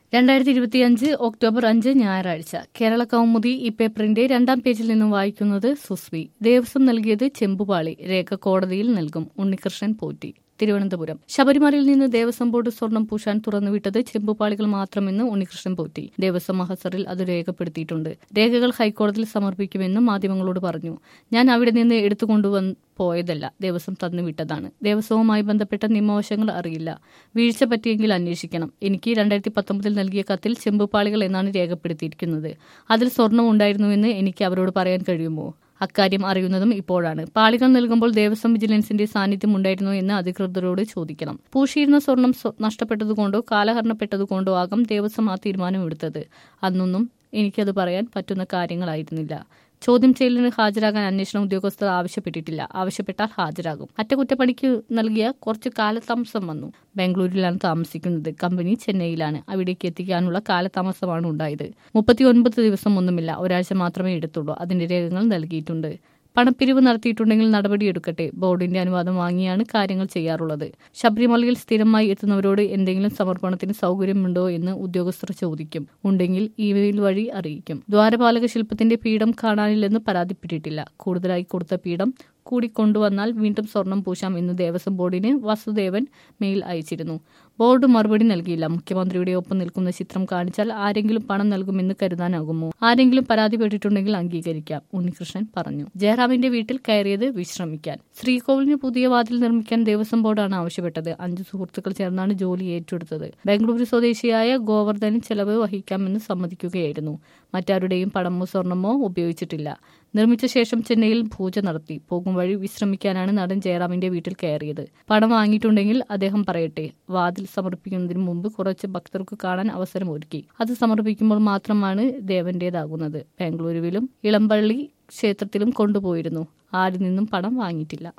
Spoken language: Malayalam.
2025 ഒക്ടോബർ 5 ഞായറാഴ്ച കേരള കൗമുദി ഈ പേപ്പറിന്റെ 2ാം പേജിൽ നിന്നും വായിക്കുന്നത് സുസ്വി. ദേവസ്വം നൽകിയത് ചെമ്പുപാളി, രേഖ കോടതിയിൽ നൽകും. ഉണ്ണികൃഷ്ണൻ പോറ്റി, തിരുവനന്തപുരം. ശബരിമലയിൽ നിന്ന് ദേവസ്വം ബോർഡ് സ്വർണം പൂശാൻ തുറന്നുവിട്ടത് ചെമ്പുപാളികൾ മാത്രമെന്ന് ഉണ്ണികൃഷ്ണൻ പോറ്റി. ദേവസ്വം മഹസറിൽ അത് രേഖപ്പെടുത്തിയിട്ടുണ്ട്. രേഖകൾ ഹൈക്കോടതിയിൽ സമർപ്പിക്കുമെന്നും മാധ്യമങ്ങളോട് പറഞ്ഞു. ഞാൻ അവിടെ നിന്ന് പോയതല്ല, ദേവസ്വം തന്നുവിട്ടതാണ്. ദേവസ്വവുമായി ബന്ധപ്പെട്ട നിയമവശങ്ങൾ അറിയില്ല. വീഴ്ച പറ്റിയെങ്കിൽ അന്വേഷിക്കണം. എനിക്ക് 2019 നൽകിയ കത്തിൽ ചെമ്പുപാളികൾ എന്നാണ് രേഖപ്പെടുത്തിയിരിക്കുന്നത്. അതിൽ സ്വർണം ഉണ്ടായിരുന്നുവെന്ന് എനിക്ക് അവരോട് പറയാൻ കഴിയുമോ? അക്കാര്യം അറിയുന്നതും ഇപ്പോഴാണ്. പാളികൾ നൽകുമ്പോൾ ദേവസ്വം വിജിലൻസിന്റെ സാന്നിധ്യം ഉണ്ടായിരുന്നോ എന്ന് അധികൃതരോട് ചോദിക്കണം. പൂശിയിരുന്ന സ്വർണം നഷ്ടപ്പെട്ടതുകൊണ്ടോ കാലഹരണപ്പെട്ടതുകൊണ്ടോ ആകാം ദേവസ്വം ആ തീരുമാനം എടുത്തത്. അന്നൊന്നും എനിക്കത് പറയാൻ പറ്റുന്ന കാര്യങ്ങളായിരുന്നില്ല. ചോദ്യം ചെയ്യലിന് ഹാജരാകാൻ അന്വേഷണ ഉദ്യോഗസ്ഥർ ആവശ്യപ്പെട്ടിട്ടില്ല. ആവശ്യപ്പെട്ടാൽ ഹാജരാകും. അറ്റകുറ്റപ്പണിക്ക് നൽകിയ കുറച്ച് കാലതാമസം വന്നു. ബാംഗ്ലൂരിലാണ് താമസിക്കുന്നത്. കമ്പനി ചെന്നൈയിലാണ്. അവിടേക്ക് എത്തിക്കാനുള്ള കാലതാമസമാണ് ഉണ്ടായത്. 39 ദിവസം ഒന്നുമില്ല, ഒരാഴ്ച മാത്രമേ എടുത്തുള്ളൂ. അതിന്റെ രേഖകൾ നൽകിയിട്ടുണ്ട്. പണപ്പിരിവ് നടത്തിയിട്ടുണ്ടെങ്കിൽ നടപടിയെടുക്കട്ടെ. ബോർഡിന്റെ അനുവാദം വാങ്ങിയാണ് കാര്യങ്ങൾ ചെയ്യാറുള്ളത്. ശബരിമലയിൽ സ്ഥിരമായി എത്തുന്നവരോട് എന്തെങ്കിലും സമർപ്പണത്തിന് സൗകര്യമുണ്ടോ എന്ന് ഉദ്യോഗസ്ഥർ ചോദിക്കും. ഉണ്ടെങ്കിൽ ഇമെയിൽ വഴി അറിയിക്കും. ദ്വാരപാലക ശില്പത്തിന്റെ പീഠം കാണാനില്ലെന്ന് പരാതിപ്പെട്ടിട്ടില്ല. കൂടുതലായി കൊടുത്ത പീഠം കൂടി കൊണ്ടുവന്നാൽ വീണ്ടും സ്വർണം പൂശാം എന്ന് ദേവസ്വം ബോർഡിന് വസുദേവൻ മെയിൽ അയച്ചിരുന്നു. ബോർഡ് മറുപടി നൽകിയില്ല. മുഖ്യമന്ത്രിയുടെ ഒപ്പം നിൽക്കുന്ന ചിത്രം കാണിച്ചാൽ ആരെങ്കിലും പണം നൽകുമെന്ന് കരുതാനാകുമോ? ആരെങ്കിലും പരാതിപ്പെട്ടിട്ടുണ്ടെങ്കിൽ അംഗീകരിക്കാം, ഉണ്ണികൃഷ്ണൻ പറഞ്ഞു. ജയറാമിന്റെ വീട്ടിൽ കയറിയത് വിശ്രമിക്കാൻ. ശ്രീകോവിലിന് പുതിയ വാതിൽ നിർമ്മിക്കാൻ ദേവസ്വം ബോർഡാണ് ആവശ്യപ്പെട്ടത്. 5 സുഹൃത്തുക്കൾ ചേർന്നാണ് ജോലി ഏറ്റെടുത്തത്. ബാംഗ്ലൂരു സ്വദേശിയായ ഗോവർദ്ധന് ചെലവ് വഹിക്കാമെന്ന് സമ്മതിക്കുകയായിരുന്നു. മറ്റാരുടെയും പണമോ സ്വർണമോ ഉപയോഗിച്ചിട്ടില്ല. നിർമ്മിച്ച ശേഷം ചെന്നൈയിൽ പൂജ നടത്തി. പോകും വഴി വിശ്രമിക്കാനാണ് നടൻ ജയറാമിന്റെ വീട്ടിൽ കയറിയത്. പണം വാങ്ങിയിട്ടുണ്ടെങ്കിൽ അദ്ദേഹം പറയട്ടെ. വാതിൽ സമർപ്പിക്കുന്നതിന് മുമ്പ് കുറച്ച് ഭക്തർക്ക് കാണാൻ അവസരം ഒരുക്കി. അത് സമർപ്പിക്കുമ്പോൾ മാത്രമാണ് ദേവന്റേതാകുന്നത്. ബാംഗ്ലൂരുവിലും ഇളമ്പള്ളി ക്ഷേത്രത്തിലും കൊണ്ടുപോയിരുന്നു. ആരിൽ നിന്നും പണം വാങ്ങിയിട്ടില്ല.